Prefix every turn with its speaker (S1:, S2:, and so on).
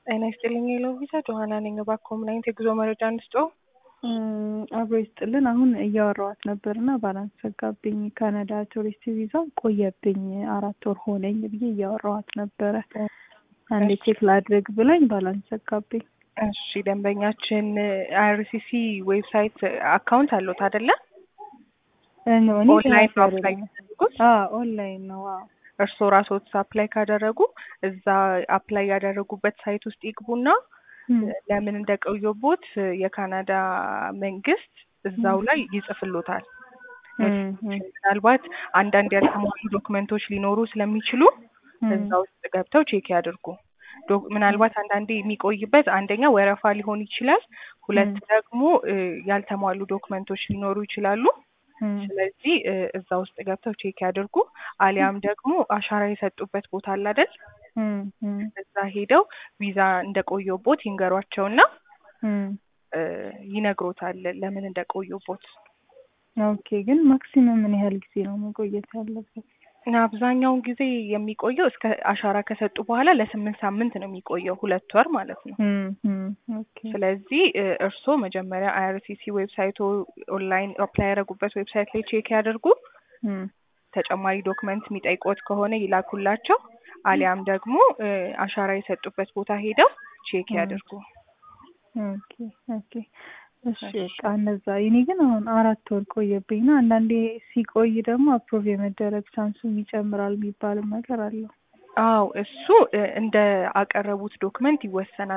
S1: ጤና ይስጥልኝ የሎቪዛ ጆሃና ነኝ። እባክዎ ምን አይነት የጉዞ መረጃ እንስጥዎ?
S2: አብሮ ይስጥልን። አሁን እያወራኋት ነበርና ባላንስ ዘጋብኝ። ካናዳ ቱሪስት ቪዛ ቆየብኝ 4 ወር ሆነኝ ብዬ እያወራኋት ነበረ። አንዴ ቼክ ላድርግ ብላኝ ባላንስ ዘጋብኝ።
S1: እሺ ደንበኛችን አይአርሲሲ ዌብሳይት አካውንት አለዎት አይደለ? ኦንላይን አፕላይ ያደረጉት?
S2: ኦንላይን ነው።
S1: እርስዎ ራስዎት አፕላይ ካደረጉ እዛ አፕላይ ያደረጉበት ሳይት ውስጥ ይግቡና ለምን እንደቆየቦት የካናዳ መንግስት እዛው ላይ ይጽፍሎታል። ምናልባት አንዳንድ ያልተሟሉ ዶክመንቶች ሊኖሩ ስለሚችሉ እዛ ውስጥ ገብተው ቼክ ያድርጉ። ምናልባት አንዳንዴ የሚቆይበት አንደኛ ወረፋ ሊሆን ይችላል፣ ሁለት ደግሞ ያልተሟሉ ዶክመንቶች ሊኖሩ ይችላሉ። ስለዚህ እዛ ውስጥ ገብተው ቼክ ያድርጉ። አሊያም ደግሞ አሻራ የሰጡበት ቦታ አለ አይደል? እዛ ሄደው ቪዛ እንደቆየቦት ይንገሯቸውና ይነግሮታል ለምን እንደቆየቦት።
S2: ኦኬ። ግን ማክሲመም ምን ያህል ጊዜ ነው መቆየት ያለበት?
S1: አብዛኛውን ጊዜ የሚቆየው እስከ አሻራ ከሰጡ በኋላ ለ8 ሳምንት ነው የሚቆየው፣ 2 ወር ማለት ነው።
S2: ኦኬ።
S1: ስለዚህ እርስዎ መጀመሪያ አይአርሲሲ ዌብሳይቱ ኦንላይን አፕላይ ያደረጉበት ዌብሳይት ላይ ቼክ ያድርጉ። ተጨማሪ ዶክመንት የሚጠይቁት ከሆነ ይላኩላቸው፣ አሊያም ደግሞ አሻራ የሰጡበት ቦታ ሄደው ቼክ ያድርጉ።
S2: ኦኬ ኦኬ። እሺ በቃ እነዛ እኔ ግን አሁን 4 ወር ቆየብኝና አንዳንዴ ሲቆይ ደግሞ አፕሮቭ የመደረግ ቻንሱም ይጨምራል የሚባል ነገር አለው።
S1: አዎ እሱ እንደ አቀረቡት ዶክመንት ይወሰናል።